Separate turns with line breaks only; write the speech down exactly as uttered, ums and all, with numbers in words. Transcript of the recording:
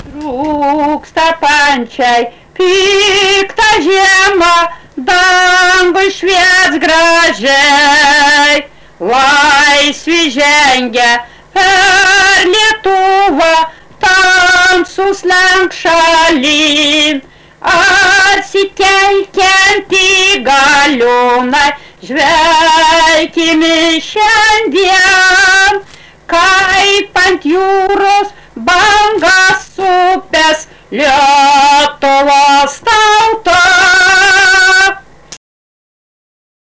Trūksta pančiai, pikta žiema, dangui švies gražiai. Laisvi žengia per Lietuvą, tamsus lenk šalin. Atsitelkianti galiūnai, žvelkime šiandien, kaip ant jūros